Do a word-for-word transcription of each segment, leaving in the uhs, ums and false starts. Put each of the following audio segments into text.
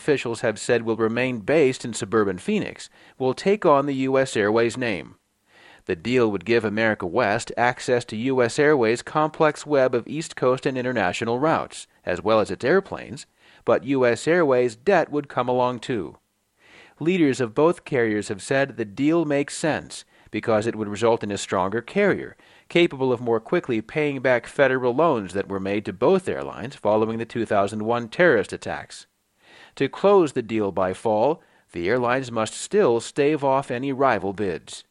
officials have said will remain based in suburban Phoenix, will take on the U S Airways name. The deal would give America West access to U S Airways' complex web of East Coast and international routes, as well as its airplanes, but U S Airways' debt would come along too. Leaders of both carriers have said the deal makes sense because it would result in a stronger carrier, capable of more quickly paying back federal loans that were made to both airlines following the two thousand one terrorist attacks. To close the deal by fall, the airlines must still stave off any rival bids.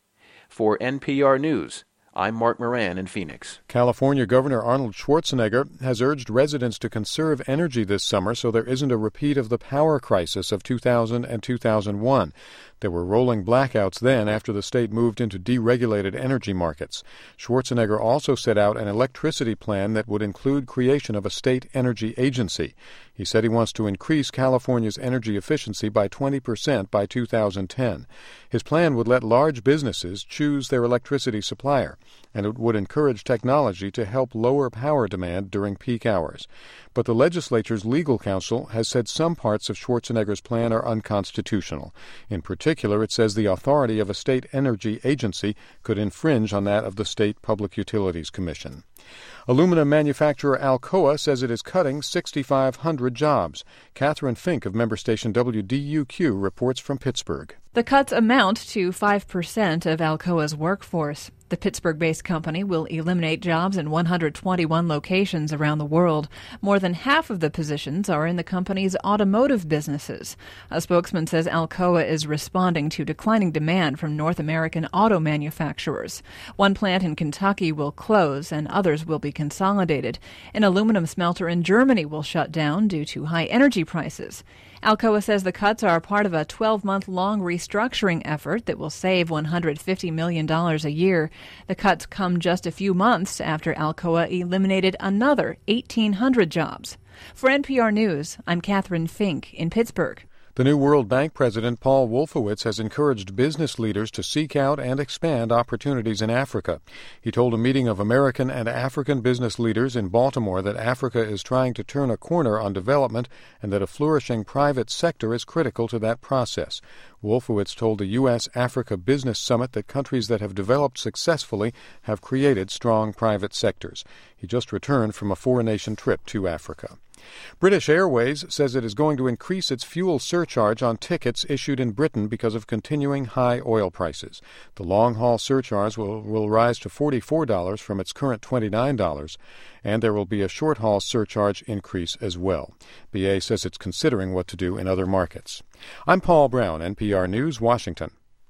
For N P R News, I'm Mark Moran in Phoenix. California Governor Arnold Schwarzenegger has urged residents to conserve energy this summer so there isn't a repeat of the power crisis of two thousand and two thousand one. There were rolling blackouts then after the state moved into deregulated energy markets. Schwarzenegger also set out an electricity plan that would include creation of a state energy agency. He said he wants to increase California's energy efficiency by twenty percent by two thousand ten. His plan would let large businesses choose their electricity supplier, and it would encourage technology to help lower power demand during peak hours. But the legislature's legal counsel has said some parts of Schwarzenegger's plan are unconstitutional. In particular, it says the authority of a state energy agency could infringe on that of the State Public Utilities Commission. Aluminum manufacturer Alcoa says it is cutting six thousand five hundred jobs. Catherine Fink of member station W D U Q reports from Pittsburgh. The cuts amount to five percent of Alcoa's workforce. The Pittsburgh-based company will eliminate jobs in one hundred twenty-one locations around the world. More than half of the positions are in the company's automotive businesses. A spokesman says Alcoa is responding to declining demand from North American auto manufacturers. One plant in Kentucky will close and others will be consolidated. An aluminum smelter in Germany will shut down due to high energy prices. Alcoa says the cuts are part of a twelve-month-long restructuring effort that will save one hundred fifty million dollars a year. The cuts come just a few months after Alcoa eliminated another eighteen hundred jobs. For N P R News, I'm Catherine Fink in Pittsburgh. The new World Bank president, Paul Wolfowitz, has encouraged business leaders to seek out and expand opportunities in Africa. He told a meeting of American and African business leaders in Baltimore that Africa is trying to turn a corner on development and that a flourishing private sector is critical to that process. Wolfowitz told the U S Africa Business Summit that countries that have developed successfully have created strong private sectors. He just returned from a four-nation trip to Africa. British Airways says it is going to increase its fuel surcharge on tickets issued in Britain because of continuing high oil prices. The long-haul surcharge will, will rise to forty-four dollars from its current twenty-nine dollars, and there will be a short-haul surcharge increase as well. B A says it's considering what to do in other markets. I'm Paul Brown, N P R News, Washington.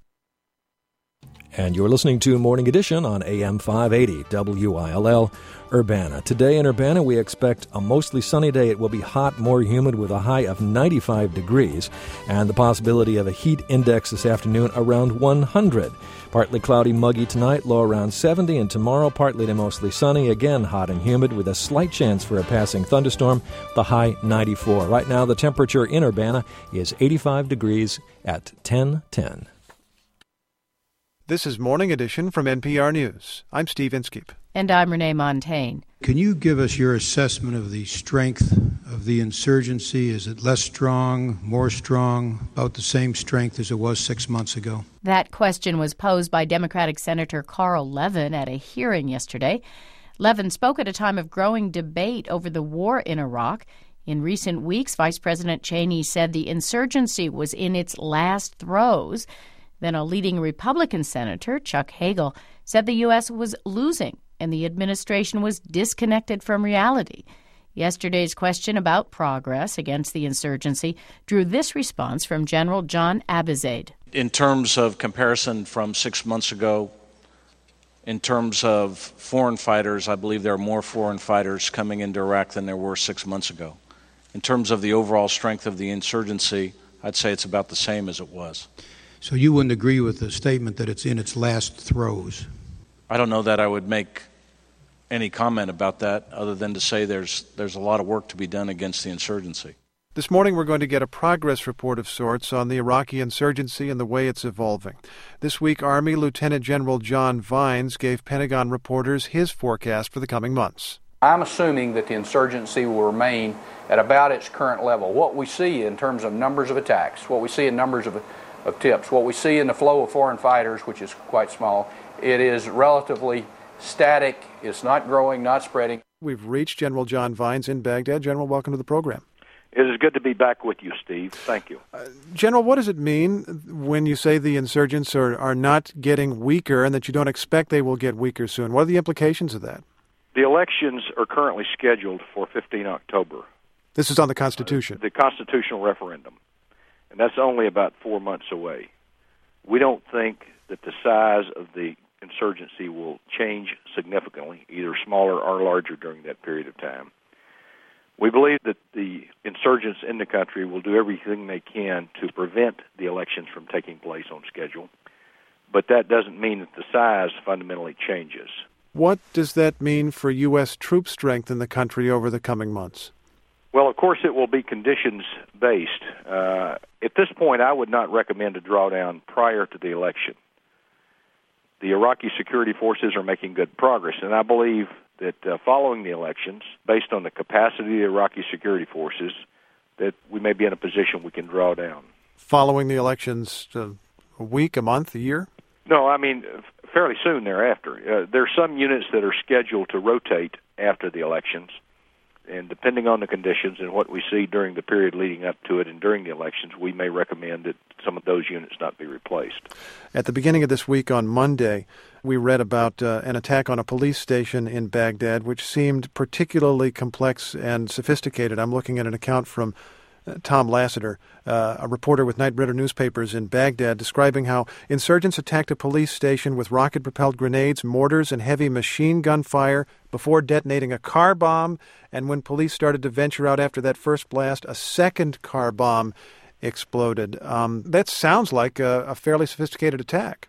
And you're listening to Morning Edition on A M five eighty W I L L Urbana. Today in Urbana, we expect a mostly sunny day. It will be hot, more humid with a high of ninety-five degrees and the possibility of a heat index this afternoon around one hundred. Partly cloudy, muggy tonight, low around seventy, and tomorrow partly to mostly sunny, again hot and humid with a slight chance for a passing thunderstorm, the high ninety-four. Right now, the temperature in Urbana is eighty-five degrees at ten ten. This is Morning Edition from N P R News. I'm Steve Inskeep. And I'm Renee Montaigne. Can you give us your assessment of the strength of the insurgency? Is it less strong, more strong, about the same strength as it was six months ago? That question was posed by Democratic Senator Carl Levin at a hearing yesterday. Levin spoke at a time of growing debate over the war in Iraq. In recent weeks, Vice President Cheney said the insurgency was in its last throes. Then a leading Republican senator, Chuck Hagel, said the U S was losing and the administration was disconnected from reality. Yesterday's question about progress against the insurgency drew this response from General John Abizaid. In terms of comparison from six months ago, in terms of foreign fighters, I believe there are more foreign fighters coming into Iraq than there were six months ago. In terms of the overall strength of the insurgency, I'd say it's about the same as it was. So you wouldn't agree with the statement that it's in its last throes? I don't know that I would make any comment about that other than to say there's there's a lot of work to be done against the insurgency. This morning we're going to get a progress report of sorts on the Iraqi insurgency and the way it's evolving. This week, Army Lieutenant General John Vines gave Pentagon reporters his forecast for the coming months. I'm assuming that the insurgency will remain at about its current level. What we see in terms of numbers of attacks, what we see in numbers of, of tips, what we see in the flow of foreign fighters, which is quite small, it is relatively static. It's not growing, not spreading. We've reached General John Vines in Baghdad. General, welcome to the program. It is good to be back with you, Steve. Thank you. Uh, General, what does it mean when you say the insurgents are, are not getting weaker and that you don't expect they will get weaker soon? What are the implications of that? The elections are currently scheduled for the fifteenth of October. This is on the Constitution? Uh, the constitutional referendum. And that's only about four months away. We don't think that the size of the insurgency will change significantly, either smaller or larger during that period of time. We believe that the insurgents in the country will do everything they can to prevent the elections from taking place on schedule, but that doesn't mean that the size fundamentally changes. What does that mean for U S troop strength in the country over the coming months? Well, of course, it will be conditions-based. Uh, at this point, I would not recommend a drawdown prior to the election. The Iraqi security forces are making good progress, and I believe that uh, following the elections, based on the capacity of the Iraqi security forces, that we may be in a position we can draw down. Following the elections, uh, a week, a month, a year? No, I mean, fairly soon thereafter. Uh, there are some units that are scheduled to rotate after the elections, and depending on the conditions and what we see during the period leading up to it and during the elections, we may recommend that some of those units not be replaced. At the beginning of this week on Monday, we read about uh, an attack on a police station in Baghdad, which seemed particularly complex and sophisticated. I'm looking at an account from uh, Tom Lassiter, uh, a reporter with Knight Ridder newspapers in Baghdad, describing how insurgents attacked a police station with rocket-propelled grenades, mortars, and heavy machine gun fire before detonating a car bomb. And when police started to venture out after that first blast, a second car bomb exploded. Um, that sounds like a, a fairly sophisticated attack.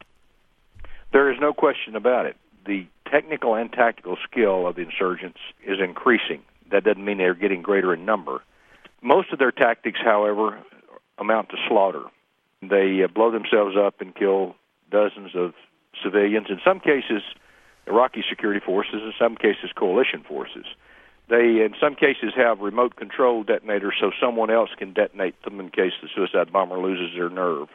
There is no question about it. The technical and tactical skill of the insurgents is increasing. That doesn't mean they're getting greater in number. Most of their tactics, however, amount to slaughter. They uh, blow themselves up and kill dozens of civilians, in some cases Iraqi security forces, in some cases coalition forces. They, in some cases, have remote control detonators so someone else can detonate them in case the suicide bomber loses their nerve.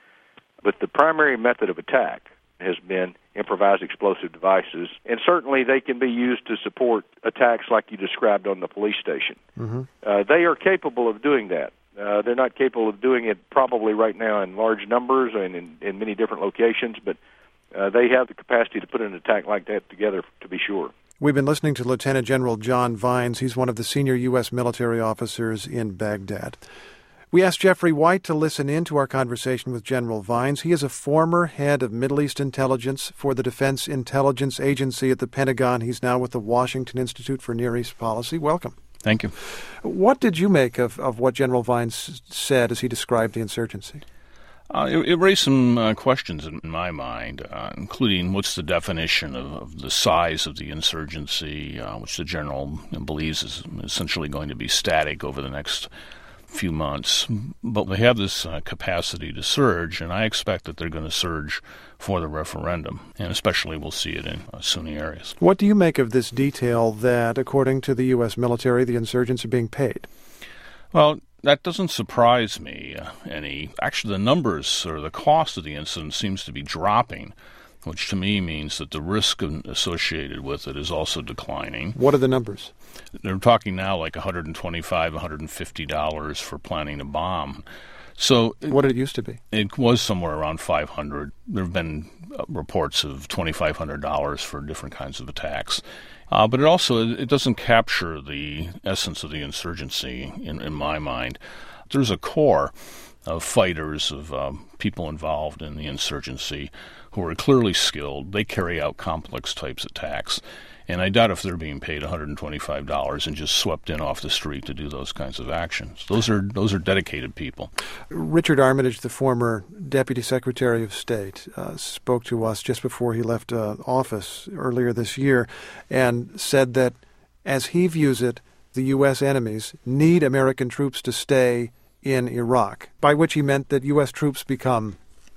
But the primary method of attack has been improvised explosive devices, and certainly they can be used to support attacks like you described on the police station. Mm-hmm. Uh, they are capable of doing that. Uh, they're not capable of doing it probably right now in large numbers and in, in many different locations, but uh, they have the capacity to put an attack like that together, to be sure. We've been listening to Lieutenant General John Vines. He's one of the senior U S military officers in Baghdad. We asked Jeffrey White to listen in to our conversation with General Vines. He is a former head of Middle East intelligence for the Defense Intelligence Agency at the Pentagon. He's now with the Washington Institute for Near East Policy. Welcome. Thank you. What did you make of, of what General Vines said as he described the insurgency? Uh, it, it raised some uh, questions in my mind, uh, including what's the definition of, of the size of the insurgency, uh, which the general believes is essentially going to be static over the next few months. But they have this uh, capacity to surge, and I expect that they're going to surge for the referendum, and especially we'll see it in uh, Sunni areas. What do you make of this detail that, according to the U S military, the insurgents are being paid? Well, that doesn't surprise me uh, any. Actually, the numbers or the cost of the incident seems to be dropping, which to me means that the risk associated with it is also declining. What are the numbers? They're talking now like one hundred twenty-five dollars, one hundred fifty dollars for planning a bomb. So what did it used to be? It was somewhere around five hundred dollars. There have been uh, reports of twenty-five hundred dollars for different kinds of attacks. Uh, but it also it doesn't capture the essence of the insurgency in, in my mind. There's a core of fighters, of um, people involved in the insurgency who are clearly skilled. They carry out complex types of attacks. And I doubt if they're being paid one hundred twenty-five dollars and just swept in off the street to do those kinds of actions. Those are those are dedicated people. Richard Armitage, the former Deputy Secretary of State, uh, spoke to us just before he left uh, office earlier this year and said that, as he views it, the U S enemies need American troops to stay in Iraq, by which he meant that U S troops become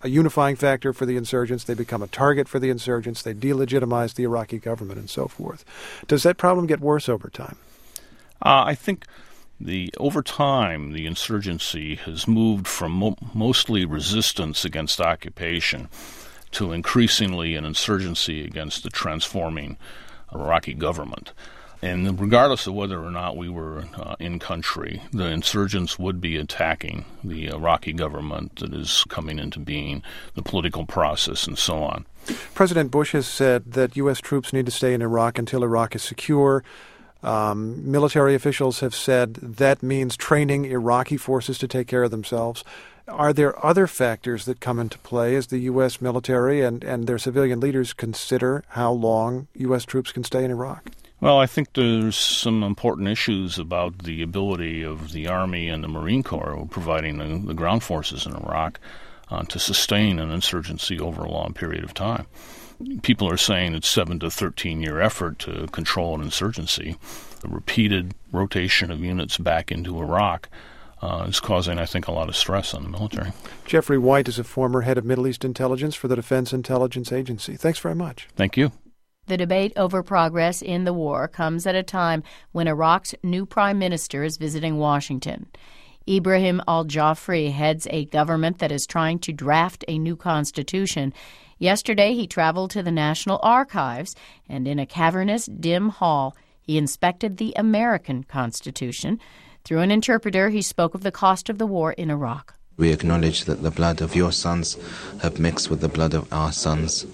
a unifying factor for the insurgents. They become a target for the insurgents. They delegitimize the Iraqi government and so forth. Does that problem get worse over time? Uh, I think the over time, the insurgency has moved from mo- mostly resistance against occupation to increasingly an insurgency against the transforming Iraqi government. And regardless of whether or not we were uh, in country, the insurgents would be attacking the Iraqi government that is coming into being, the political process, and so on. President Bush has said that U S troops need to stay in Iraq until Iraq is secure. Um, military officials have said that means training Iraqi forces to take care of themselves. Are there other factors that come into play as the U S military and, and their civilian leaders consider how long U S troops can stay in Iraq? Well, I think there's some important issues about the ability of the Army and the Marine Corps providing the, the ground forces in Iraq uh, to sustain an insurgency over a long period of time. People are saying it's seven to thirteen year effort to control an insurgency. The repeated rotation of units back into Iraq uh, is causing, I think, a lot of stress on the military. Jeffrey White is a former head of Middle East intelligence for the Defense Intelligence Agency. Thanks very much. Thank you. The debate over progress in the war comes at a time when Iraq's new prime minister is visiting Washington. Ibrahim al-Jafri heads a government that is trying to draft a new constitution. Yesterday, he traveled to the National Archives, and in a cavernous, dim hall, he inspected the American Constitution. Through an interpreter, he spoke of the cost of the war in Iraq. We acknowledge that the blood of your sons have mixed with the blood of our sons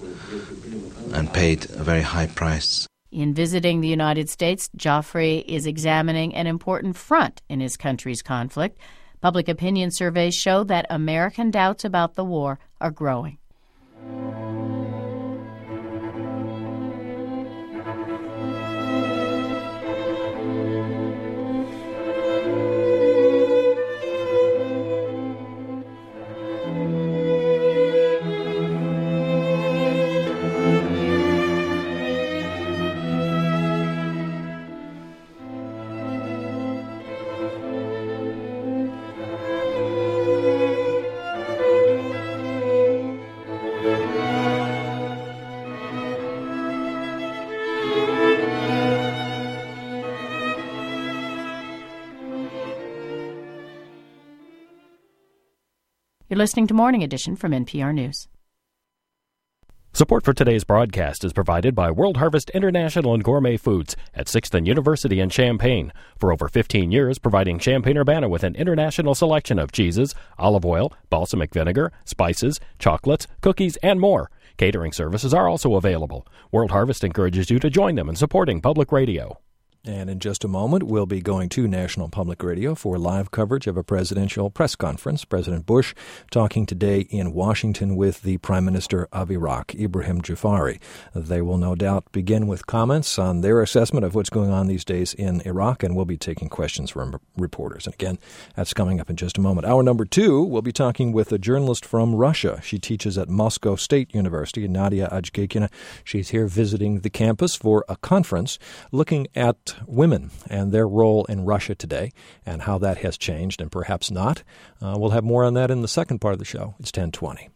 and paid a very high price. In visiting the United States, Jafri is examining an important front in his country's conflict. Public opinion surveys show that American doubts about the war are growing. You're listening to Morning Edition from N P R News. Support for today's broadcast is provided by World Harvest International and Gourmet Foods at sixth and University in Champaign. For over fifteen years, providing Champaign-Urbana with an international selection of cheeses, olive oil, balsamic vinegar, spices, chocolates, cookies, and more. Catering services are also available. World Harvest encourages you to join them in supporting public radio. And in just a moment, we'll be going to National Public Radio for live coverage of a presidential press conference. President Bush talking today in Washington with the Prime Minister of Iraq, Ibrahim Jafari. They will no doubt begin with comments on their assessment of what's going on these days in Iraq, and we'll be taking questions from reporters. And again, that's coming up in just a moment. Hour number two, we'll be talking with a journalist from Russia. She teaches at Moscow State University, Nadia Ajgekina. She's here visiting the campus for a conference looking at women and their role in Russia today and how that has changed and perhaps not. Uh, we'll have more on that in the second part of the show. It's ten twenty.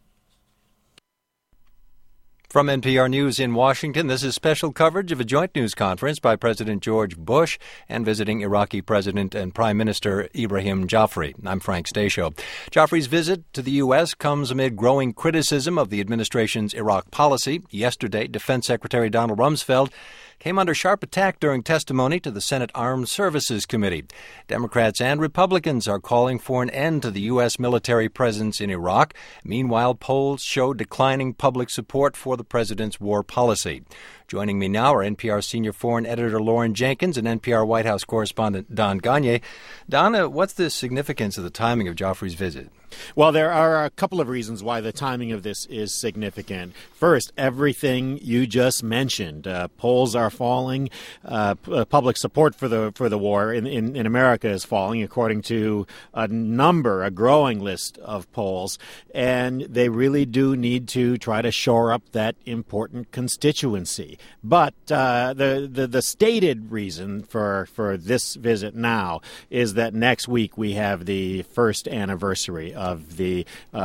From N P R News in Washington, this is special coverage of a joint news conference by President George Bush and visiting Iraqi President and Prime Minister Ibrahim Jafari. I'm Frank Stasio. Jafari's visit to the U S comes amid growing criticism of the administration's Iraq policy. Yesterday, Defense Secretary Donald Rumsfeld came under sharp attack during testimony to the Senate Armed Services Committee. Democrats and Republicans are calling for an end to the U S military presence in Iraq. Meanwhile, polls show declining public support for the president's war policy. Joining me now are N P R senior foreign editor Lauren Jenkins and N P R White House correspondent Don Gagné. Donna, what's the significance of the timing of Jafari's visit? Well, there are a couple of reasons why the timing of this is significant. First, everything you just mentioned. Uh, polls are falling. Uh, p- public support for the for the war in, in, in America is falling, according to a number, a growing list of polls. And they really do need to try to shore up that important constituency. But uh, the, the the stated reason for, for this visit now is that next week we have the first anniversary of the uh,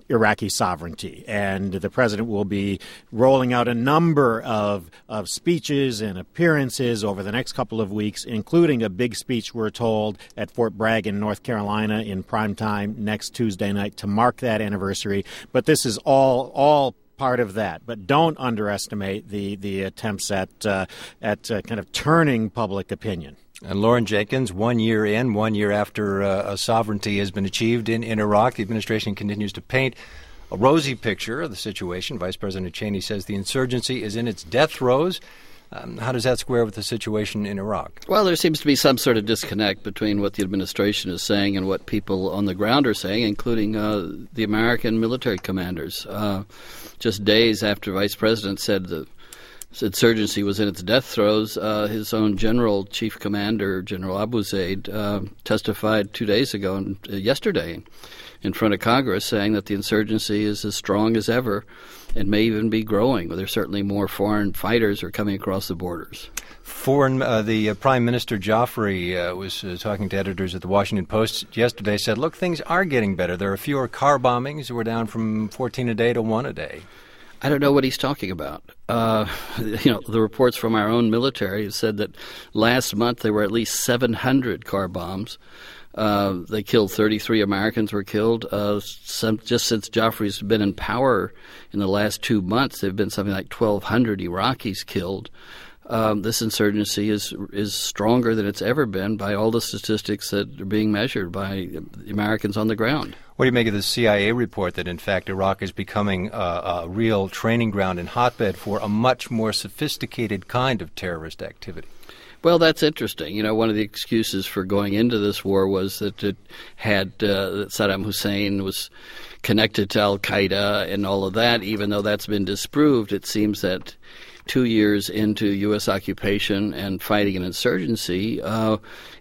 Iraqi sovereignty. And the president will be rolling out a number of, of speeches and appearances over the next couple of weeks, including a big speech, we're told, at Fort Bragg in North Carolina in prime time next Tuesday night to mark that anniversary. But this is all all part of that. But don't underestimate the, the attempts at, uh, at uh, kind of turning public opinion. And Lauren Jenkins, one year in, one year after uh, a sovereignty has been achieved in, in Iraq, the administration continues to paint a rosy picture of the situation. Vice President Cheney says the insurgency is in its death throes. Um, how does that square with the situation in Iraq? Well, there seems to be some sort of disconnect between what the administration is saying and what people on the ground are saying, including uh, the American military commanders. Uh, just days after Vice President said the insurgency was in its death throes, uh, his own general, chief commander, General Abu Zaid, uh, testified two days ago, and uh, yesterday, in front of Congress, saying that the insurgency is as strong as ever and may even be growing. There's certainly more foreign fighters are coming across the borders. Foreign, uh, the uh, Prime Minister Joffrey uh, was uh, talking to editors at the Washington Post yesterday, said, look, things are getting better. There are fewer car bombings. We're down from fourteen a day to one a day. I don't know what he's talking about. Uh, you know, the reports from our own military said that last month there were at least seven hundred car bombs. Uh, they killed thirty-three Americans were killed. Uh, some, just since Joffrey's been in power in the last two months, there have been something like twelve hundred Iraqis killed. Um, this insurgency is is stronger than it's ever been by all the statistics that are being measured by the Americans on the ground. What do you make of the C I A report that, in fact, Iraq is becoming a, a real training ground and hotbed for a much more sophisticated kind of terrorist activity? Well, that's interesting. You know, one of the excuses for going into this war was that it had uh, that Saddam Hussein was connected to al-Qaeda and all of that. Even though that's been disproved, it seems that two years into U S occupation and fighting an insurgency, uh,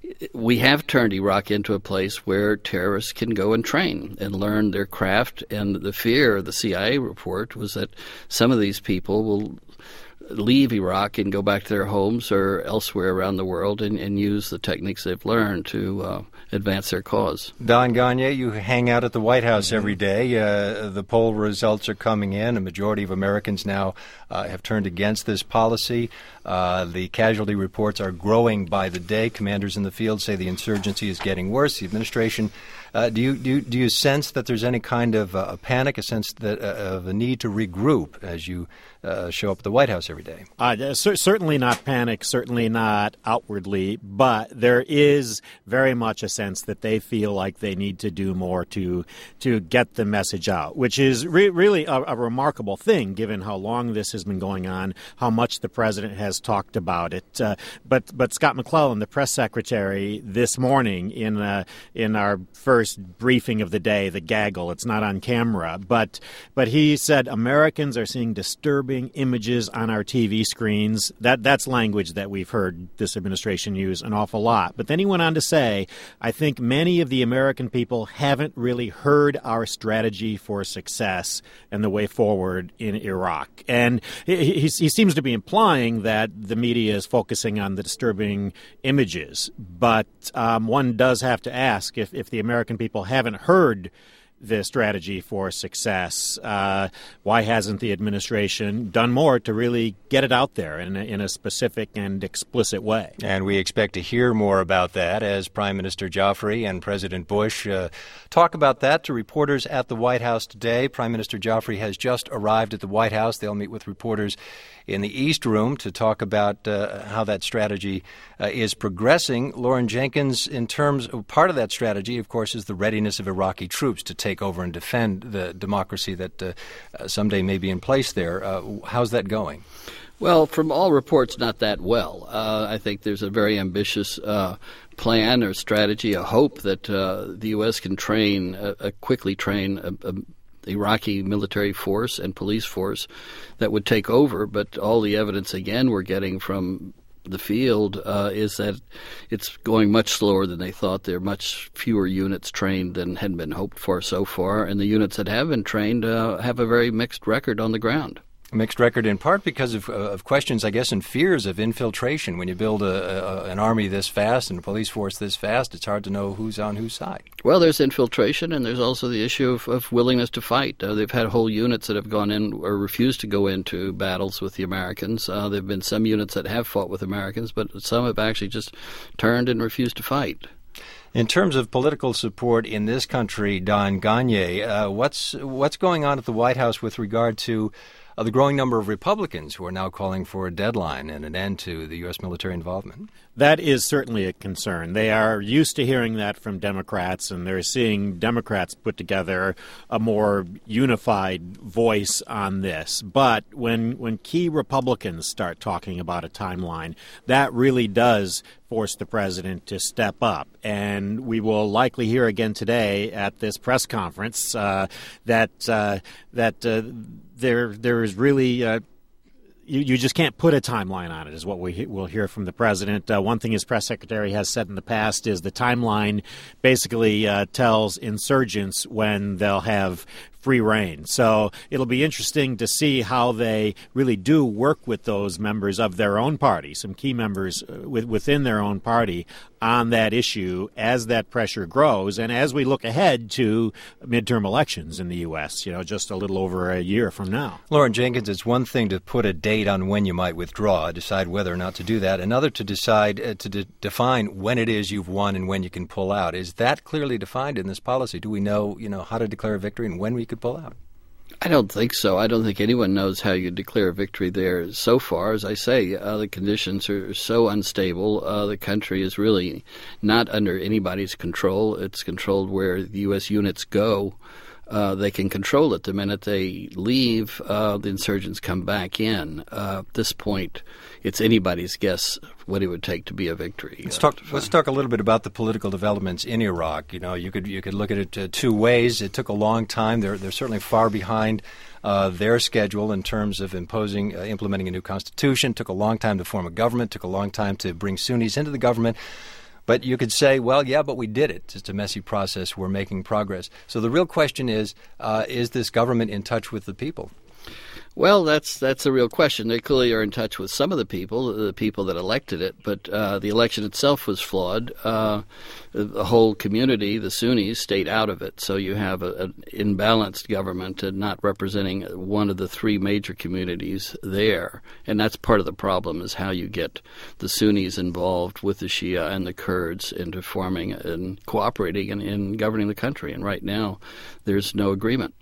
we have turned Iraq into a place where terrorists can go and train and learn their craft. And the fear of the C I A report was that some of these people will leave Iraq and go back to their homes or elsewhere around the world and, and use the techniques they've learned to uh, advance their cause. Don Gagne, you hang out at the White House mm-hmm. every day. Uh, the poll results are coming in. A majority of Americans now uh, have turned against this policy. Uh, the casualty reports are growing by the day. Commanders in the field say the insurgency is getting worse. The administration, uh, do you do you, do you sense that there's any kind of uh, a panic, a sense that uh, of a need to regroup as you uh, show up at the White House every day? Uh, c- certainly not panic, certainly not outwardly, but there is very much a sense that they feel like they need to do more to to get the message out, which is re- really a, a remarkable thing given how long this has been going on, how much the president has talked about it. Uh, but but Scott McClellan, the press secretary, this morning in uh, in our first briefing of the day, the gaggle, it's not on camera, but but he said Americans are seeing disturbing images on our T V screens. That that's language that we've heard this administration use an awful lot. But then he went on to say, I think many of the American people haven't really heard our strategy for success and the way forward in Iraq. And he, he, he seems to be implying that the media is focusing on the disturbing images. But um, one does have to ask if, if the American people haven't heard the strategy for success, uh, why hasn't the administration done more to really get it out there in a, in a specific and explicit way? And we expect to hear more about that as Prime Minister Joffrey and President Bush uh, talk about that to reporters at the White House today. Prime Minister Joffrey has just arrived at the White House. They'll meet with reporters in the East Room to talk about uh, how that strategy uh, is progressing. Lauren Jenkins, in terms of part of that strategy, of course, is the readiness of Iraqi troops to take over and defend the democracy that uh, uh, someday may be in place there. Uh, how's that going? Well, from all reports, not that well. Uh, I think there's a very ambitious uh, plan or strategy, a hope that uh, the U S can train, uh, uh, quickly train a, a Iraqi military force and police force that would take over. But all the evidence, again, we're getting from the field uh, is that it's going much slower than they thought. There are much fewer units trained than had been hoped for so far, and the units that have been trained uh, have a very mixed record on the ground. Mixed record in part because of, uh, of questions, I guess, and fears of infiltration. When you build a, a, an army this fast and a police force this fast, it's hard to know who's on whose side. Well, there's infiltration, and there's also the issue of, of willingness to fight. Uh, they've had whole units that have gone in or refused to go into battles with the Americans. Uh, there have been some units that have fought with Americans, but some have actually just turned and refused to fight. In terms of political support in this country, Don Gagné, uh, what's what's going on at the White House with regard to Uh, the growing number of Republicans who are now calling for a deadline and an end to the U S military involvement? That is certainly a concern. They are used to hearing that from Democrats, and they're seeing Democrats put together a more unified voice on this. But when when key Republicans start talking about a timeline, that really does force the president to step up. And we will likely hear again today at this press conference uh, that uh, that uh, there there is really uh, you, you just can't put a timeline on it, is what we will hear from the president. Uh, one thing his press secretary has said in the past is the timeline basically uh, tells insurgents when they'll have free reign. So it'll be interesting to see how they really do work with those members of their own party, some key members uh, with, within their own party on that issue as that pressure grows and as we look ahead to midterm elections in the U S, you know, just a little over a year from now. Lauren Jenkins, it's one thing to put a date on when you might withdraw, decide whether or not to do that. Another to decide uh, to de- define when it is you've won and when you can pull out. Is that clearly defined in this policy? Do we know, you know, how to declare a victory and when we could pull out? I don't think so. I don't think anyone knows how you declare a victory there so far. As I say, uh, the conditions are so unstable. Uh, the country is really not under anybody's control. It's controlled where the U S units go. Uh, they can control it. The minute they leave, uh, the insurgents come back in. Uh, at this point, it's anybody's guess what it would take to be a victory. Let's uh, talk. Let's talk a little bit about the political developments in Iraq. You know, you could you could look at it uh, two ways. It took a long time. They're they're certainly far behind uh, their schedule in terms of imposing, uh, implementing a new constitution. It took a long time to form a government. It took a long time to bring Sunnis into the government. But you could say, well, yeah, but we did it. It's a messy process. We're making progress. So the real question is, uh, is this government in touch with the people? Well, that's that's a real question. They clearly are in touch with some of the people, the people that elected it, but uh, the election itself was flawed. Uh, the whole community, the Sunnis, stayed out of it. So you have a, an imbalanced government and not representing one of the three major communities there. And that's part of the problem, is how you get the Sunnis involved with the Shia and the Kurds into forming and cooperating in, in governing the country. And right now, there's no agreement.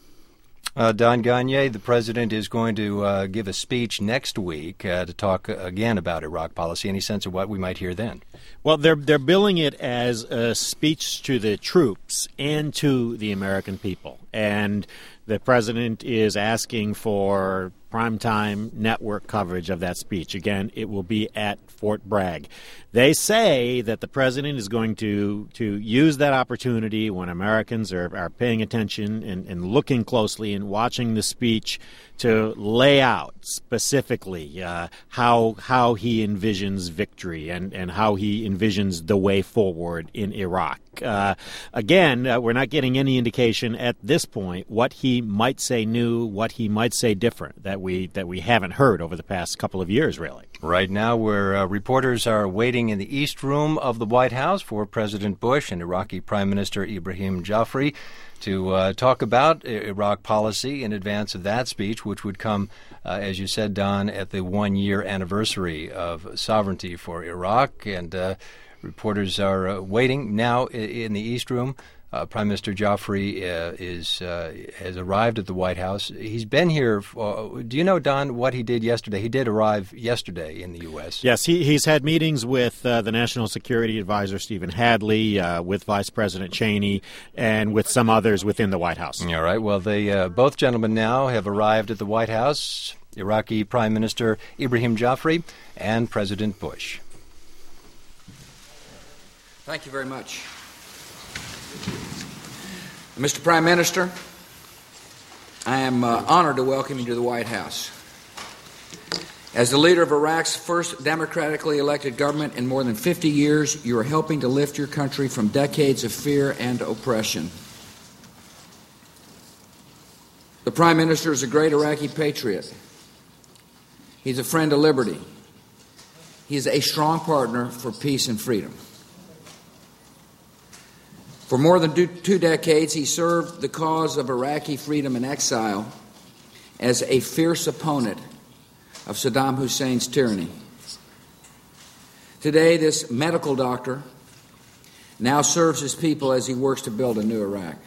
Uh, Don Gagné, the president, is going to uh, give a speech next week uh, to talk again about Iraq policy. Any sense of what we might hear then? Well, they're they're billing it as a speech to the troops and to the American people. And the president is asking for primetime network coverage of that speech. Again, it will be at Fort Bragg. They say that the president is going to, to use that opportunity when Americans are, are paying attention and, and looking closely and watching the speech to lay out specifically uh, how how he envisions victory and, and how he envisions the way forward in Iraq. Uh, again, uh, we're not getting any indication at this point what he might say new, what he might say different that we that we haven't heard over the past couple of years, really. Right now, where uh, reporters are waiting in the East Room of the White House for President Bush and Iraqi Prime Minister Ibrahim Jafri to uh, talk about Iraq policy in advance of that speech, which would come, uh, as you said, Don, at the one-year anniversary of sovereignty for Iraq. And uh, reporters are uh, waiting now in the East Room. Uh, Prime Minister Jafri uh, is uh, has arrived at the White House. He's been here. For, do you know, Don, what he did yesterday? He did arrive yesterday in the U S Yes, he, he's had meetings with uh, the National Security Advisor, Stephen Hadley, uh, with Vice President Cheney, and with some others within the White House. All right. Well, they uh, both gentlemen now have arrived at the White House, Iraqi Prime Minister Ibrahim Jafri and President Bush. Thank you very much. Mister Prime Minister, I am uh, honored to welcome you to the White House. As the leader of Iraq's first democratically elected government in more than fifty years, you are helping to lift your country from decades of fear and oppression. The Prime Minister is a great Iraqi patriot. He's a friend of liberty. He's a strong partner for peace and freedom. For more than two decades, he served the cause of Iraqi freedom in exile as a fierce opponent of Saddam Hussein's tyranny. Today, this medical doctor now serves his people as he works to build a new Iraq.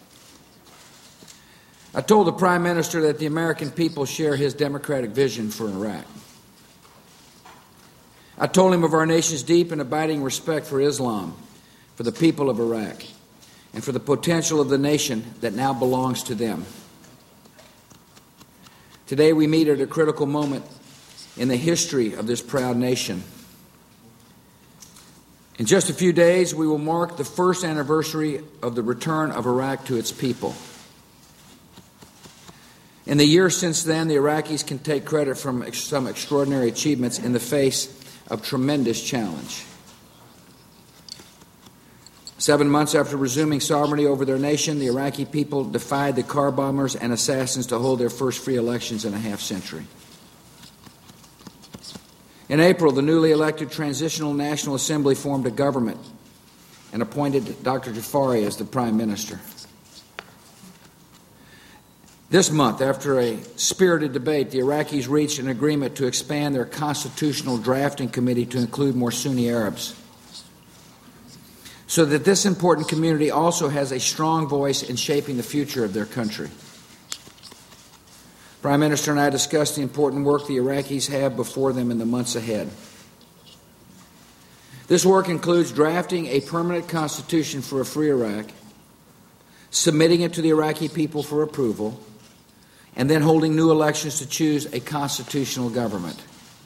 I told the Prime Minister that the American people share his democratic vision for Iraq. I told him of our nation's deep and abiding respect for Islam, for the people of Iraq, and for the potential of the nation that now belongs to them. Today we meet at a critical moment in the history of this proud nation. In just a few days, we will mark the first anniversary of the return of Iraq to its people. In the years since then, the Iraqis can take credit from some extraordinary achievements in the face of tremendous challenge. Seven months after resuming sovereignty over their nation, the Iraqi people defied the car bombers and assassins to hold their first free elections in a half century. In April, the newly elected Transitional National Assembly formed a government and appointed Doctor Jafari as the Prime Minister. This month, after a spirited debate, the Iraqis reached an agreement to expand their constitutional drafting committee to include more Sunni Arabs, so that this important community also has a strong voice in shaping the future of their country. Prime Minister and I discussed the important work the Iraqis have before them in the months ahead. This work includes drafting a permanent constitution for a free Iraq, submitting it to the Iraqi people for approval, and then holding new elections to choose a constitutional government.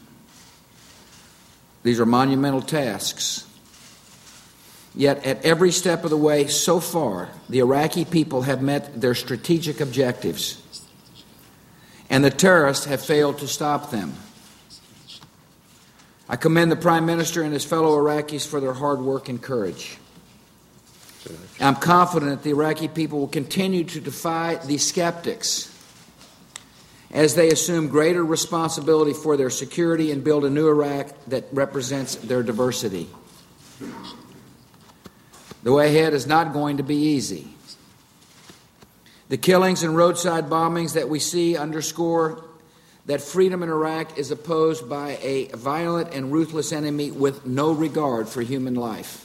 These are monumental tasks. Yet at every step of the way so far, the Iraqi people have met their strategic objectives, and the terrorists have failed to stop them. I commend the Prime Minister and his fellow Iraqis for their hard work and courage. I'm confident that the Iraqi people will continue to defy the skeptics as they assume greater responsibility for their security and build a new Iraq that represents their diversity. The way ahead is not going to be easy. The killings and roadside bombings that we see underscore that freedom in Iraq is opposed by a violent and ruthless enemy with no regard for human life.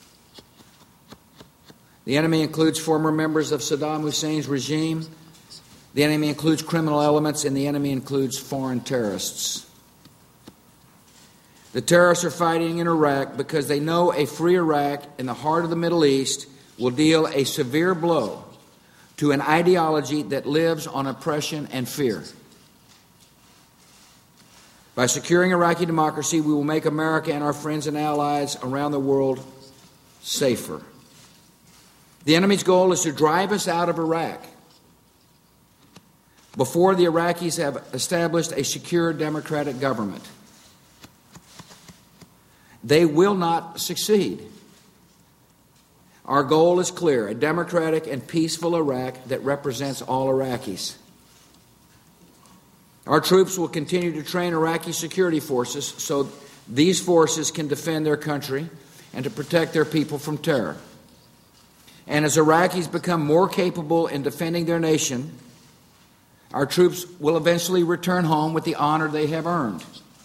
The enemy includes former members of Saddam Hussein's regime. The enemy includes criminal elements, and the enemy includes foreign terrorists. The terrorists are fighting in Iraq because they know a free Iraq in the heart of the Middle East will deal a severe blow to an ideology that lives on oppression and fear. By securing Iraqi democracy, we will make America and our friends and allies around the world safer. The enemy's goal is to drive us out of Iraq before the Iraqis have established a secure democratic government. They will not succeed. Our goal is clear: a democratic and peaceful Iraq that represents all Iraqis. Our troops will continue to train Iraqi security forces so these forces can defend their country and to protect their people from terror. And as Iraqis become more capable in defending their nation, our troops will eventually return home with the honor they have earned.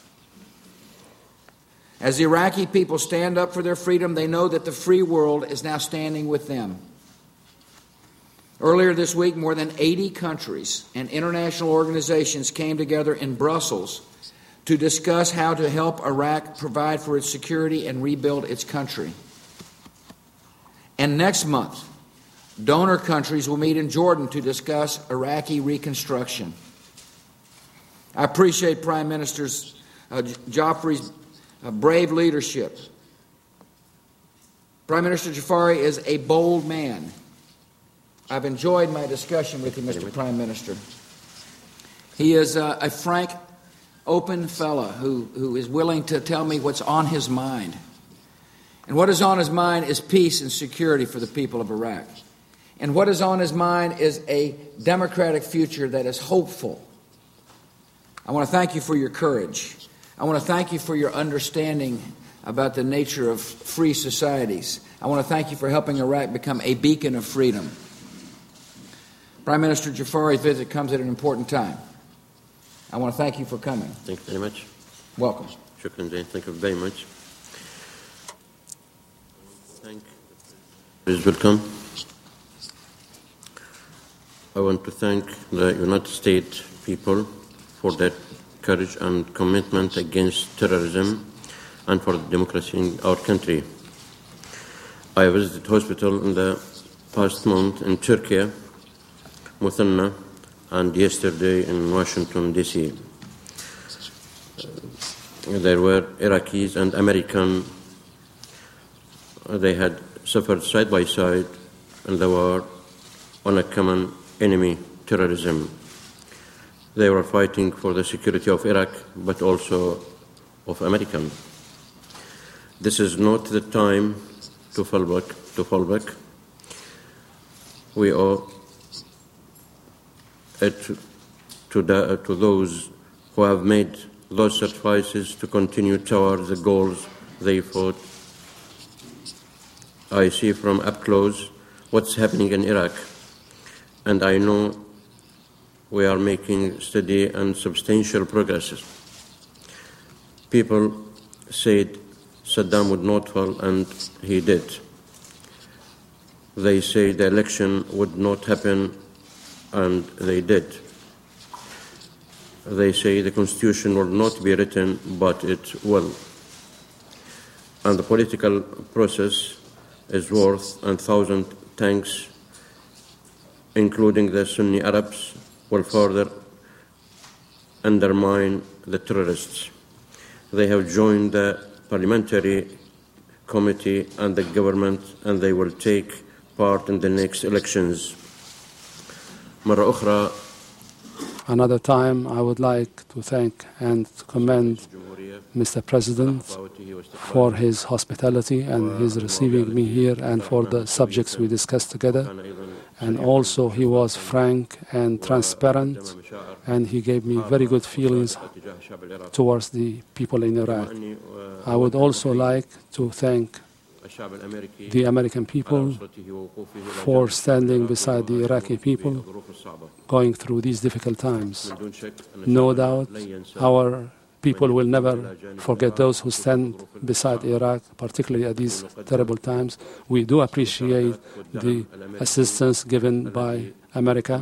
As the Iraqi people stand up for their freedom, they know that the free world is now standing with them. Earlier this week, more than eighty countries and international organizations came together in Brussels to discuss how to help Iraq provide for its security and rebuild its country. And next month, donor countries will meet in Jordan to discuss Iraqi reconstruction. I appreciate Prime Minister uh, Jafari's uh, brave leadership. Prime Minister Jafari is a bold man. I've enjoyed my discussion with you, Mister Prime Minister. He is uh, a frank, open fellow who, who is willing to tell me what's on his mind. And what is on his mind is peace and security for the people of Iraq. And what is on his mind is a democratic future that is hopeful. I want to thank you for your courage. I want to thank you for your understanding about the nature of free societies. I want to thank you for helping Iraq become a beacon of freedom. Prime Minister Jafari's visit comes at an important time. I want to thank you for coming. Thank you very much. Welcome. Shukran, Jane. Thank you very much. Thank you. Please welcome. I want to thank the United States people for their courage and commitment against terrorism and for democracy in our country. I visited hospital in the past month in Turkey, Muthanna, and yesterday in Washington, D C Uh, there were Iraqis and Americans. Uh, they had suffered side by side in the war on a common enemy, terrorism. They were fighting for the security of Iraq, but also of Americans. This is not the time to fall back. To fall back. We owe it to, the, to those who have made those sacrifices to continue toward the goals they fought. I see from up close what's happening in Iraq, and I know we are making steady and substantial progress. People said Saddam would not fall, and he did. They say the election would not happen, and they did. They say the Constitution will not be written, but it will. And the political process is worth a thousand tanks, including the Sunni Arabs, will further undermine the terrorists. They have joined the parliamentary committee and the government, and they will take part in the next elections. مرة أخرى. Another time, I would like to thank and to commend Mister President for his hospitality and his receiving me here and for the subjects we discussed together. And also, he was frank and transparent, and he gave me very good feelings towards the people in Iraq. I would also like to thank the American people for standing beside the Iraqi people going through these difficult times. No doubt our people will never forget those who stand beside Iraq, particularly at these terrible times. We do appreciate the assistance given by America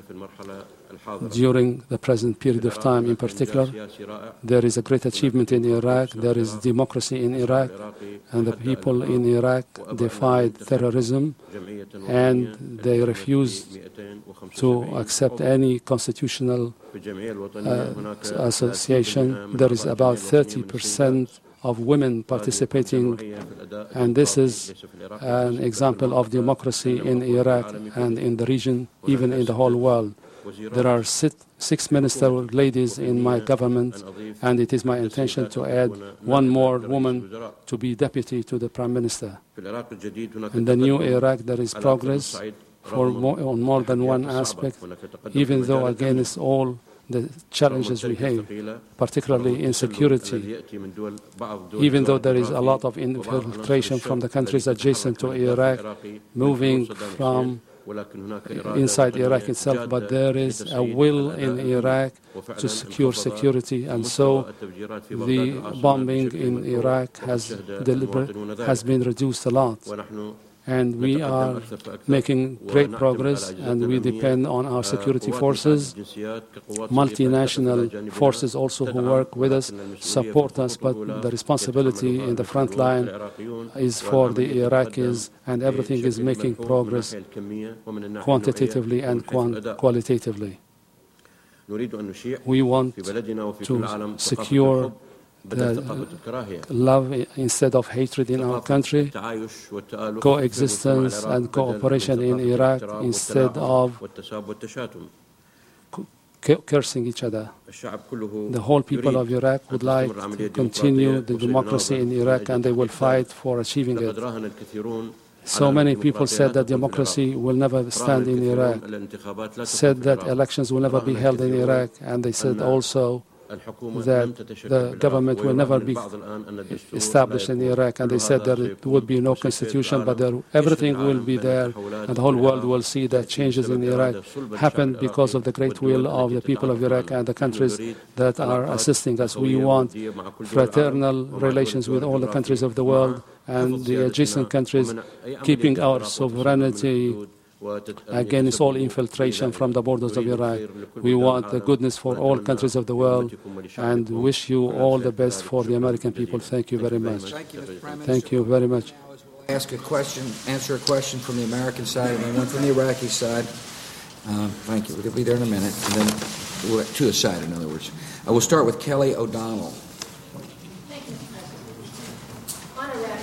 during the present period of time in particular. There is a great achievement in Iraq. There is democracy in Iraq, and the people in Iraq defied terrorism, and they refused to accept any constitutional uh, association. There is about thirty percent of women participating, and this is an example of democracy in Iraq and in the region, even in the whole world. There are six minister ladies in my government, and it is my intention to add one more woman to be deputy to the prime minister. In the new Iraq, there is progress for more, on more than one aspect, even though against all the challenges we have, particularly insecurity. Even though there is a lot of infiltration from the countries adjacent to Iraq, moving from inside Iraq itself, but there is a will in Iraq to secure security, and so the bombing in Iraq has, deliberate, has been reduced a lot. And we are making great progress, and we depend on our security forces. Multinational forces also who work with us, support us, but the responsibility in the front line is for the Iraqis, and everything is making progress quantitatively and qualitatively. We want to secure the love instead of hatred in our country, coexistence and cooperation in Iraq instead of cursing each other. The whole people of Iraq would like to continue the democracy in Iraq, and they will fight for achieving it. So many people said that democracy will never stand in Iraq, said that elections will never be held in Iraq, and they said also that the government will never be established in Iraq, and they said that there would be no constitution, but there, everything will be there, and the whole world will see that changes in Iraq happened because of the great will of the people of Iraq and the countries that are assisting us. We want fraternal relations with all the countries of the world and the adjacent countries, keeping our sovereignty against all infiltration from the borders of Iraq. We want the goodness for all countries of the world and wish you all the best for the American people. Thank you very much. Thank you, Mister Prime Minister. Thank you very much. Ask a question, answer a question from the American side and then one from the Iraqi side. Um, thank you. We'll be there in a minute. And then we'll, to a side, in other words. Uh, we'll start with Kelly O'Donnell. Thank you, President. On Iraq,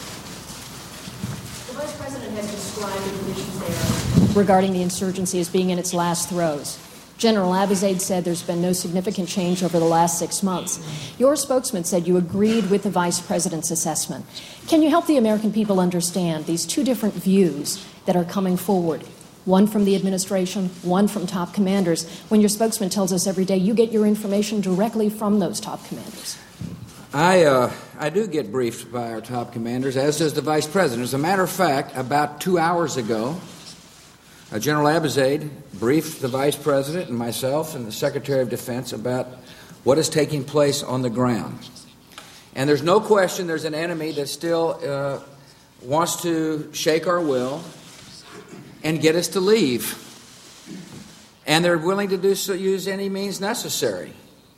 the Vice President has described the conditions there regarding the insurgency as being in its last throes. General Abizaid said there's been no significant change over the last six months. Your spokesman said you agreed with the Vice President's assessment. Can you help the American people understand these two different views that are coming forward? One from the administration, one from top commanders, when your spokesman tells us every day you get your information directly from those top commanders. I uh, I do get briefed by our top commanders, as does the Vice President. As a matter of fact, about two hours ago, uh, General Abizaid briefed the Vice President and myself and the Secretary of Defense about what is taking place on the ground. And there's no question there's an enemy that still uh, wants to shake our will and get us to leave. And they're willing to do so, use any means necessary.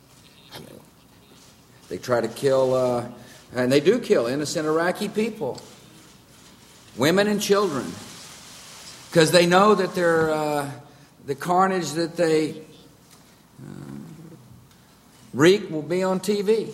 They try to kill, uh, and they do kill innocent Iraqi people, women and children, because they know that they're, uh, the carnage that they uh, wreak will be on T V.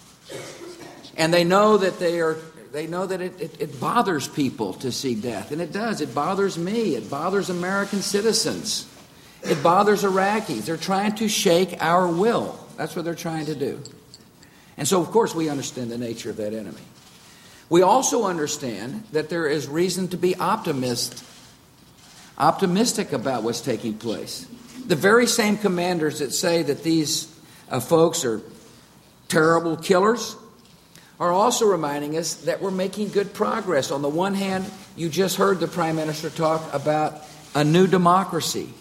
And they know that they are. They know that it, it, it bothers people to see death, and it does. It bothers me. It bothers American citizens. It bothers Iraqis. They're trying to shake our will. That's what they're trying to do. And so, of course, we understand the nature of that enemy. We also understand that there is reason to be optimist, optimistic about what's taking place. The very same commanders that say that these uh, folks are terrible killers are also reminding us that we're making good progress. On the one hand, you just heard the Prime Minister talk about a new democracy.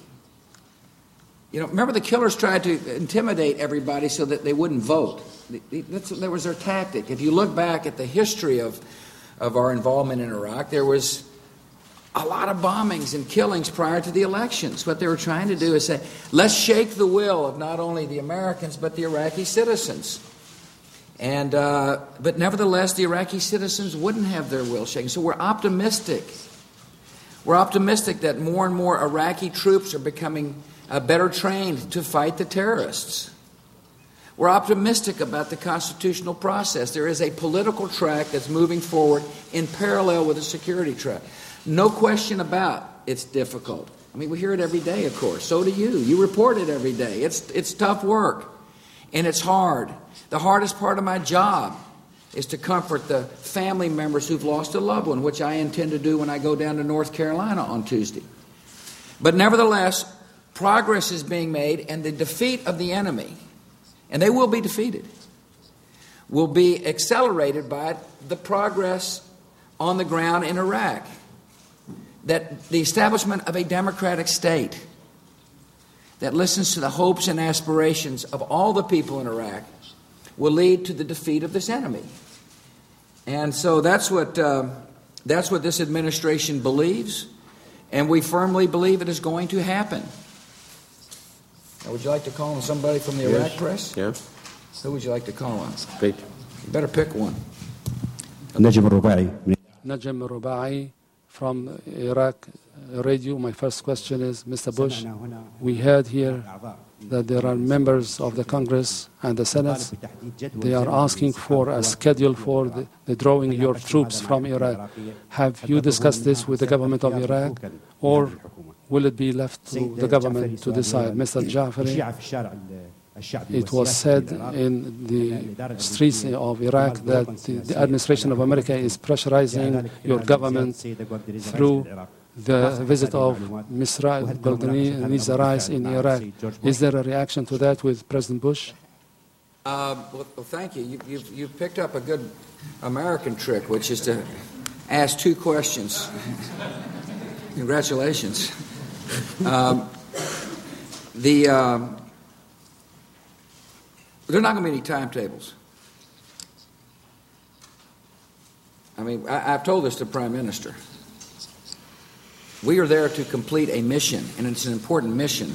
You know, remember the killers tried to intimidate everybody so that they wouldn't vote. That's, that was their tactic. If you look back at the history of, of our involvement in Iraq, there was a lot of bombings and killings prior to the elections. What they were trying to do is say, let's shake the will of not only the Americans, but the Iraqi citizens. And uh, but nevertheless, the Iraqi citizens wouldn't have their will shaken. So we're optimistic. We're optimistic that more and more Iraqi troops are becoming uh, better trained to fight the terrorists. We're optimistic about the constitutional process. There is a political track that's moving forward in parallel with a security track. No question about it's difficult. I mean, we hear it every day, of course. So do you. You report it every day. It's it's tough work, and it's hard. The hardest part of my job is to comfort the family members who've lost a loved one, which I intend to do when I go down to North Carolina on Tuesday. But nevertheless, progress is being made, and the defeat of the enemy, and they will be defeated, will be accelerated by the progress on the ground in Iraq. That the establishment of a democratic state that listens to the hopes and aspirations of all the people in Iraq will lead to the defeat of this enemy. And so that's what uh, that's what this administration believes, and we firmly believe it is going to happen. Now, would you like to call on somebody from the Iraq yes. press? Yeah. Who would you like to call on? Great. You better pick one. Najm al-Rubai. Najm al-Rubai from Iraq Radio. My first question is, Mister Bush, we heard here that there are members of the Congress and the Senate. They are asking for a schedule for the, the drawing your troops from Iraq. Have you discussed this with the government of Iraq, or will it be left to the government to decide? Mister Jafari. It was said in the streets of Iraq that the, the administration of America is pressurizing your government through the visit of Miz Condoleezza Rice in Iraq. Is there a reaction to that with President Bush? Uh, well, well, thank you. you you've, you've picked up a good American trick, which is to ask two questions. Congratulations. Um, the... Um, There are not going to be any timetables. I mean, I, I've told this to the Prime Minister. We are there to complete a mission, and it's an important mission.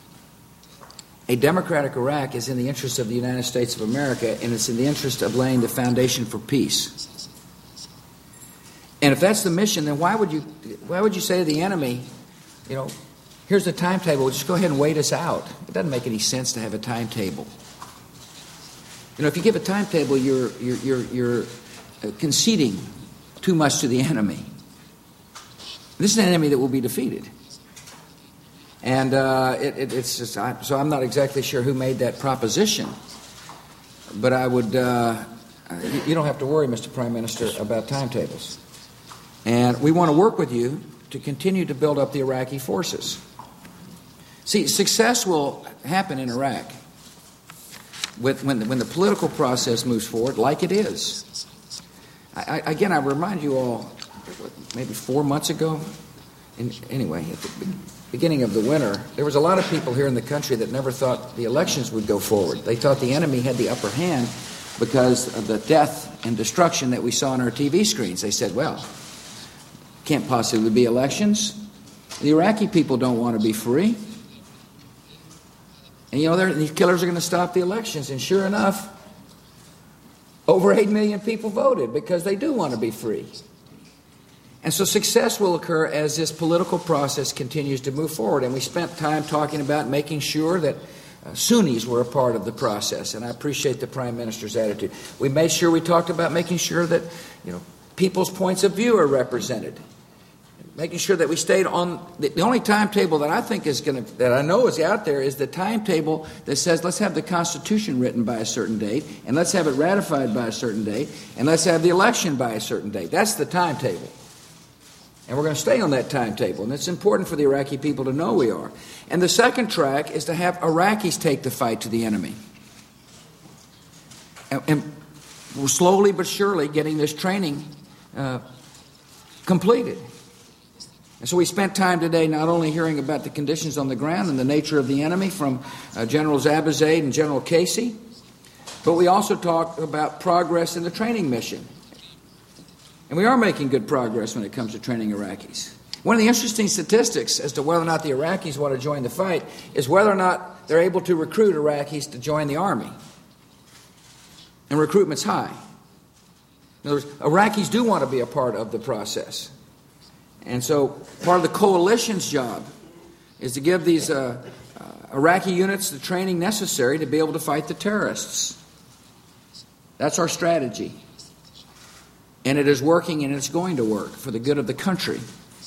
A democratic Iraq is in the interest of the United States of America, and it's in the interest of laying the foundation for peace. And if that's the mission, then why would you why would you say to the enemy, you know, here's the timetable, just go ahead and wait us out? It doesn't make any sense to have a timetable. You know, if you give a timetable, you're you're you're, you're conceding too much to the enemy. This is an enemy that will be defeated, and uh, it, it, it's just I, so I'm not exactly sure who made that proposition, but I would. Uh, you, you don't have to worry, Mister Prime Minister, about timetables, and we want to work with you to continue to build up the Iraqi forces. See, success will happen in Iraq. With, when, the, when the political process moves forward, like it is. I, I, again, I remind you all, maybe four months ago, in, anyway, at the beginning of the winter, there was a lot of people here in the country that never thought the elections would go forward. They thought the enemy had the upper hand because of the death and destruction that we saw on our T V screens. They said, well, can't possibly be elections. The Iraqi people don't want to be free. And, you know, these killers are going to stop the elections. And sure enough, over eight million people voted because they do want to be free. And so success will occur as this political process continues to move forward. And we spent time talking about making sure that uh, Sunnis were a part of the process. And I appreciate the Prime Minister's attitude. We made sure we talked about making sure that, you know, people's points of view are represented. Making sure that we stayed on the, the only timetable that I think is going to, that I know is out there, is the timetable that says let's have the Constitution written by a certain date, and let's have it ratified by a certain date, and let's have the election by a certain date. That's the timetable. And we're going to stay on that timetable, and it's important for the Iraqi people to know we are. And the second track is to have Iraqis take the fight to the enemy. And, and we're slowly but surely getting this training uh, completed. And so we spent time today not only hearing about the conditions on the ground and the nature of the enemy from uh, Generals Abizaid and General Casey, but we also talked about progress in the training mission. And we are making good progress when it comes to training Iraqis. One of the interesting statistics as to whether or not the Iraqis want to join the fight is whether or not they're able to recruit Iraqis to join the army. And recruitment's high. In other words, Iraqis do want to be a part of the process. And so part of the coalition's job is to give these uh, uh, Iraqi units the training necessary to be able to fight the terrorists. That's our strategy. And it is working, and it's going to work for the good of the country.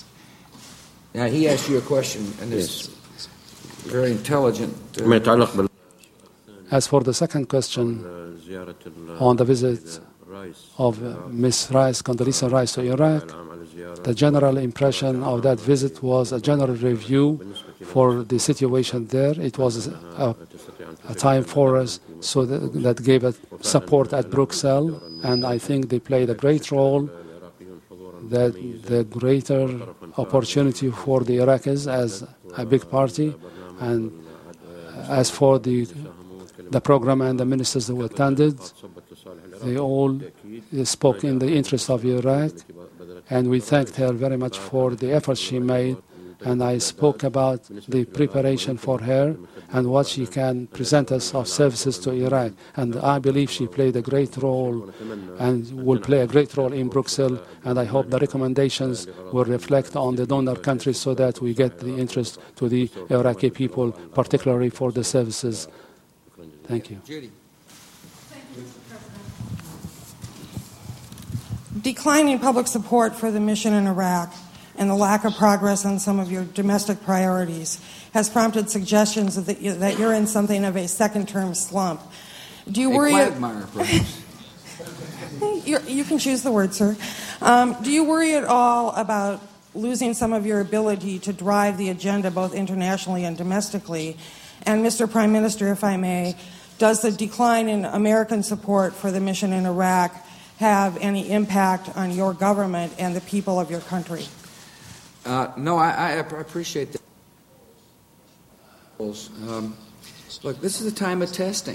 Now, he asked you a question, and it's very intelligent. Uh, As for the second question on the visit of uh, Miz Rice, Condoleezza Rice to Iraq, the general impression of that visit was a general review for the situation there. It was a, a time for us so that, that gave us support at Bruxelles, and I think they played a great role. That the greater opportunity for the Iraqis as a big party, and as for the the program and the ministers who attended, they all spoke in the interest of Iraq, and we thanked her very much for the efforts she made. And I spoke about the preparation for her and what she can present us of services to Iraq. And I believe she played a great role and will play a great role in Bruxelles. And I hope the recommendations will reflect on the donor countries so that we get the interest to the Iraqi people, particularly for the services. Thank you. Judy. Declining public support for the mission in Iraq and the lack of progress on some of your domestic priorities has prompted suggestions that, you, that you're in something of a second-term slump. Do you a worry? quagmire, perhaps. You're, you can choose the word, sir. Um, do you worry at all about losing some of your ability to drive the agenda both internationally and domestically? And Mister Prime Minister, if I may, does the decline in American support for the mission in Iraq have any impact on your government and the people of your country? Uh, no, I, I appreciate that. Um, look, this is a time of testing,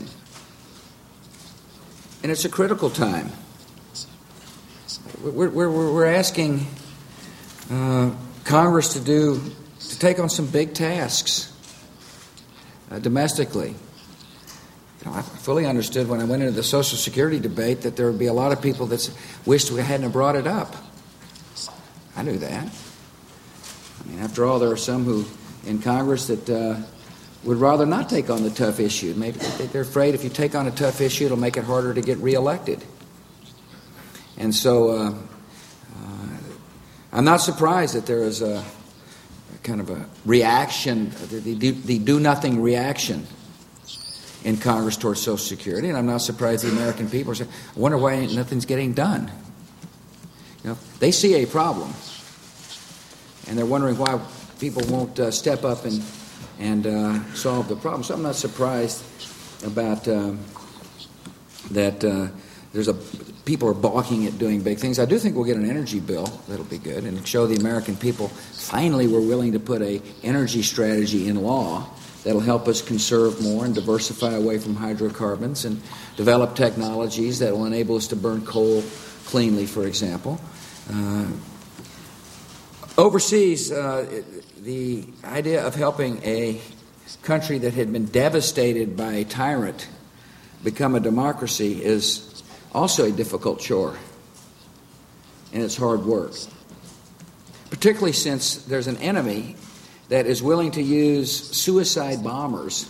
and it's a critical time. We're, we're, we're asking uh, Congress to do to take on some big tasks uh, domestically. You know, I fully understood when I went into the Social Security debate that there would be a lot of people that wished we hadn't brought it up. I knew that. I mean, after all, there are some who in Congress that uh, would rather not take on the tough issue. Maybe they're afraid if you take on a tough issue, it'll make it harder to get reelected. And so uh, uh, I'm not surprised that there is a, a kind of a reaction, the, the, the do-nothing reaction in Congress towards Social Security, and I'm not surprised the American people are saying, I wonder why nothing's getting done. You know, they see a problem, and they're wondering why people won't uh, step up and, and uh, solve the problem. So I'm not surprised about um, that uh, there's a people are balking at doing big things. I do think we'll get an energy bill that'll be good and show the American people finally we're willing to put a energy strategy in law that'll help us conserve more and diversify away from hydrocarbons and develop technologies that will enable us to burn coal cleanly, for example. Uh, overseas, uh, the idea of helping a country that had been devastated by a tyrant become a democracy is also a difficult chore, and it's hard work, particularly since there's an enemy that is willing to use suicide bombers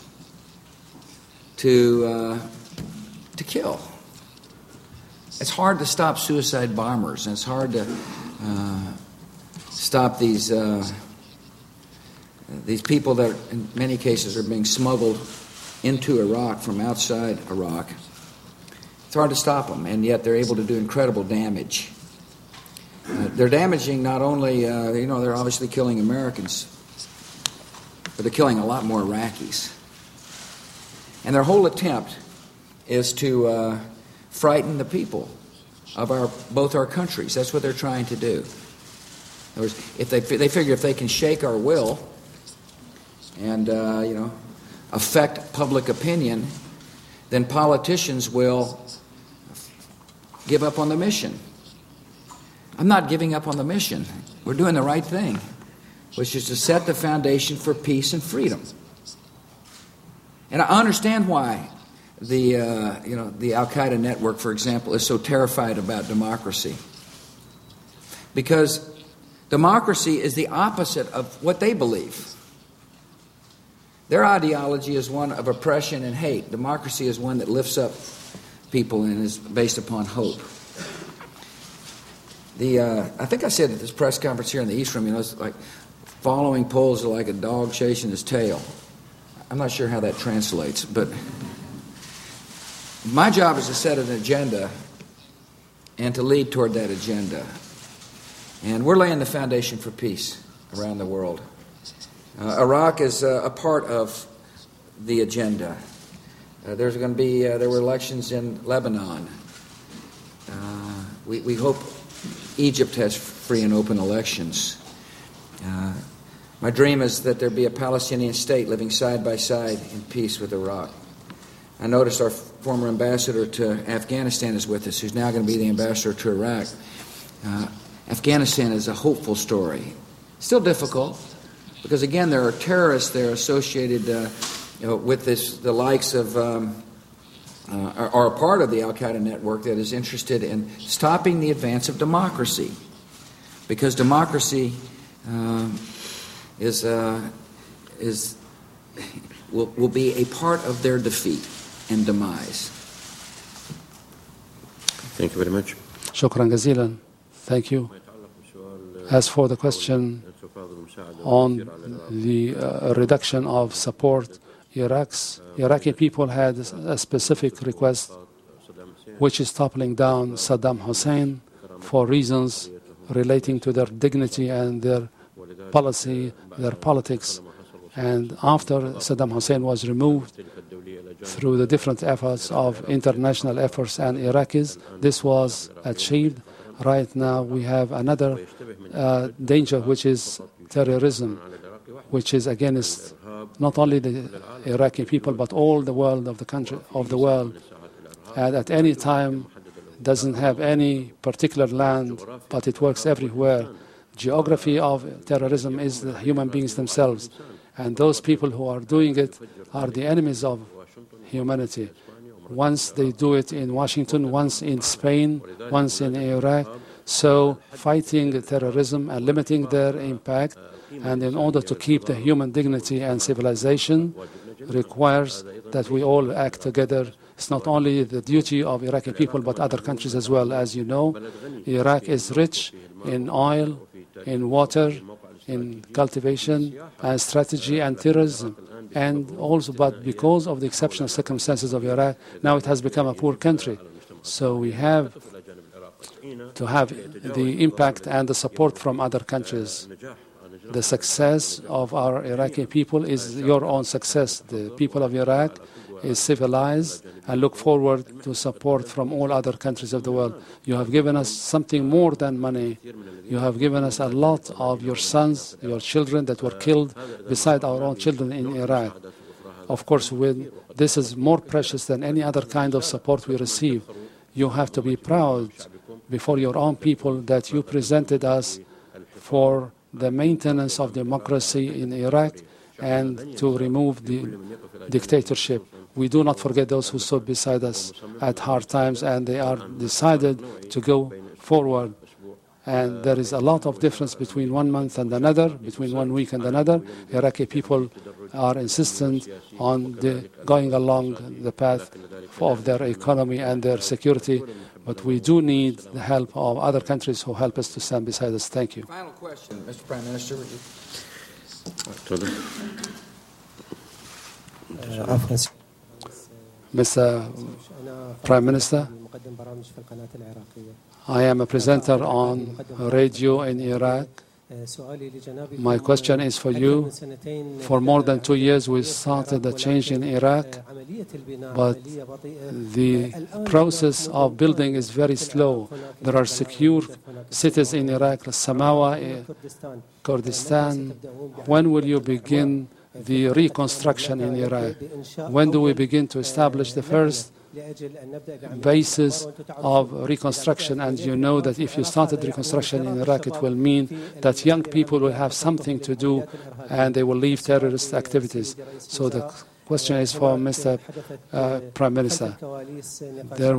to uh, to kill. It's hard to stop suicide bombers, and it's hard to uh, stop these uh, these people that, in many cases, are being smuggled into Iraq from outside Iraq. It's hard to stop them, and yet they're able to do incredible damage. Uh, they're damaging not only, uh, you know, they're obviously killing Americans, but they're killing a lot more Iraqis. And their whole attempt is to uh, frighten the people of our both our countries. That's what they're trying to do. In other words, if they they figure if they can shake our will and uh, you know affect public opinion, then politicians will give up on the mission. I'm not giving up on the mission. We're doing the right thing, which is to set the foundation for peace and freedom. And I understand why the uh, you know the Al Qaeda network, for example, is so terrified about democracy. Because democracy is the opposite of what they believe. Their ideology is one of oppression and hate. Democracy is one that lifts up people and is based upon hope. The uh, I think I said at this press conference here in the East Room, you know, it's like following polls are like a dog chasing his tail. I'm not sure how that translates, but my job is to set an agenda and to lead toward that agenda. And we're laying the foundation for peace around the world. Uh, Iraq is uh, a part of the agenda. Uh, there's going to be uh, there were elections in Lebanon. Uh, we, we hope Egypt has free and open elections. Uh, my dream is that there be a Palestinian state living side by side in peace with Iraq. I noticed our former ambassador to Afghanistan is with us, who's now going to be the ambassador to Iraq. Uh, Afghanistan is a hopeful story. Still difficult, because again, there are terrorists there associated uh, you know, with this, the likes of, um, uh, are, are a part of the Al Qaeda network that is interested in stopping the advance of democracy, because democracy uh, is uh, is will will be a part of their defeat and demise. Thank you very much. شكرا جزيلا. Thank you. As for the question on the uh, reduction of support, Iraq's Iraqi people had a specific request, which is toppling down Saddam Hussein for reasons relating to their dignity and their policy, their politics. And after Saddam Hussein was removed through the different efforts of international efforts and Iraqis, this was achieved. Right now we have another uh, danger, which is terrorism, which is against not only the Iraqi people but all the world of the country of the world, and at any time doesn't have any particular land, but it works everywhere. Geography of terrorism is the human beings themselves, and those people who are doing it are the enemies of humanity. Once they do it in Washington, once in Spain, once in Iraq. So fighting terrorism and limiting their impact, and in order to keep the human dignity and civilization, requires that we all act together. It's not only the duty of Iraqi people but other countries as well. As you know, Iraq is rich in oil, in water, in cultivation and strategy and terrorism. And also, but because of the exceptional circumstances of Iraq, now it has become a poor country. So we have to have the impact and the support from other countries. The success of our Iraqi people is your own success. The people of Iraq is civilized and look forward to support from all other countries of the world. You have given us something more than money. You have given us a lot of your sons, your children that were killed beside our own children in Iraq. Of course, when this is more precious than any other kind of support we receive. You have to be proud before your own people that you presented us for the maintenance of democracy in Iraq and to remove the dictatorship. We do not forget those who stood beside us at hard times, and they are decided to go forward. And there is a lot of difference between one month and another, between one week and another. Iraqi people are insistent on the going along the path of their economy and their security. But we do need the help of other countries who help us to stand beside us. Thank you. Final question, Mister Prime Minister. Would you... Uh, Mister Prime Minister, I am a presenter on radio in Iraq. My question is for you. For more than two years, we started a change in Iraq, but the process of building is very slow. There are secure cities in Iraq, Samawa, Kurdistan. When will you begin the reconstruction in Iraq? When do we begin to establish the first basis of reconstruction? And you know that if you started reconstruction in Iraq, it will mean that young people will have something to do and they will leave terrorist activities. So the question is for Mister Uh, Prime Minister. There